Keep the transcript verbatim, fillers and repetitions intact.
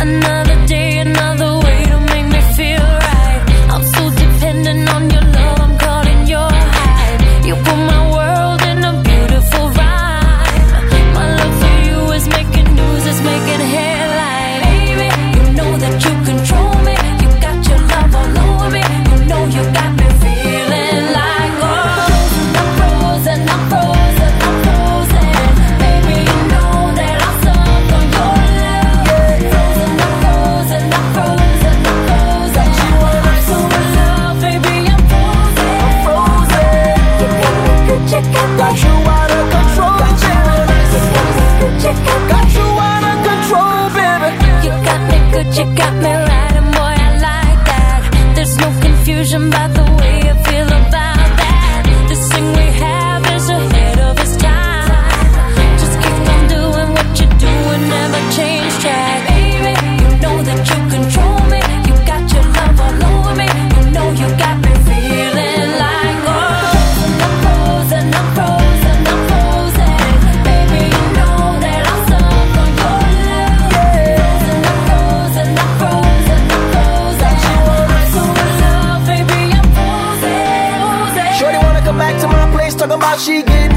Another day, another way to make me feel right. I'm so dependent on your love, I'm caught in your hype. You put my world in a beautiful rhyme. My love for you is making news, it's making headlines. Baby, you know that you control me. You got your love all over me. You know you got me feeling like, oh, I'm frozen, I'm frozen, I'm frozen. Baby, you know that I'm stuck on your love. Frozen, I'm frozen, I'm frozen, I'm frozen. I'm so in love, baby, I'm frozen. I'm frozen. You got me good, you got you out of control, baby. You got you out of control, baby. You got me good, you got me right, and boy, I like that. There's no confusion about the way I feel about that. This thing we have is ahead of its time. Just keep on doing what you do and never change track. Baby, you know that you control me. You got your love all over me. You know you got me feeling like, oh, I'm frozen, I'm frozen, I'm frozen. Baby, you know that I'm stuck on your love. Frozen, I'm frozen, I'm frozen, I'm frozen. I'm so in love, baby, I'm frozen, frozen. Shorty wanna come back to my place, talking about she getting